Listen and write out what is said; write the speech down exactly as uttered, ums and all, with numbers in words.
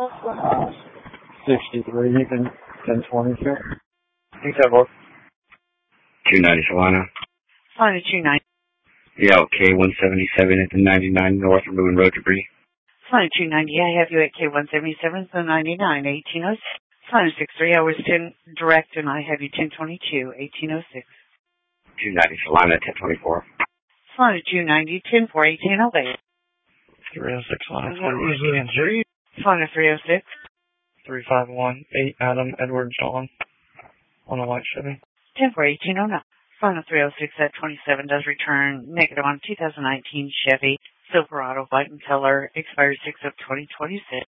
sixty-three, you can ten twenty-two. You said what? two ninety Solana. Solana two ninety. Yeah, okay, one seventy-seven at the ninety-nine North, removing road debris. Solana two ninety, I have you at K one seventy-seven, so ninety-nine, eighteen oh six. Solana six three, I was ten direct, and I have you ten twenty-two, eighteen oh six. two ninety Solana, ten twenty-four. Solana two ninety, ten four, eighteen oh eight. three oh six Solana, what was the answer? Solana three oh six. three five one eight, Adam, Edward, John, on a white Chevy. ten four, eighteen oh nine. Solana three oh six at twenty-seven does return negative on two thousand nineteen Chevy Silverado white in color, expired six of twenty twenty-six.